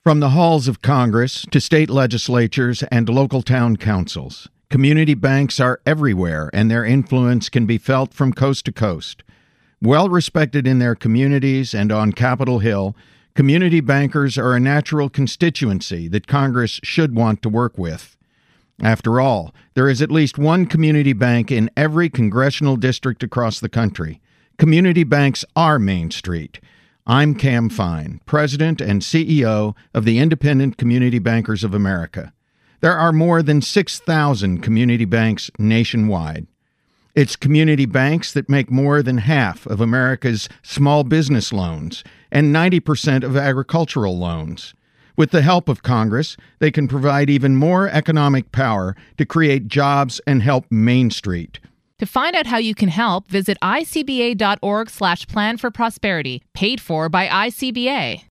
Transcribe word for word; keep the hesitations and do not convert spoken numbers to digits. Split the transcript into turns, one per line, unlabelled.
From the halls of Congress to state legislatures and local town councils, community banks are everywhere, and their influence can be felt from coast to coast. Well respected in their communities and on Capitol Hill, community bankers are a natural constituency that Congress should want to work with. After all, there is at least one community bank in every congressional district across the country. Community banks are Main Street. I'm Cam Fine, President and C E O of the Independent Community Bankers of America. There are more than six thousand community banks nationwide. It's community banks that make more than half of America's small business loans and ninety percent of agricultural loans. With the help of Congress, they can provide even more economic power to create jobs and help Main Street.
To find out how you can help, visit I C B A dot org slash plan for prosperity, paid for by I C B A.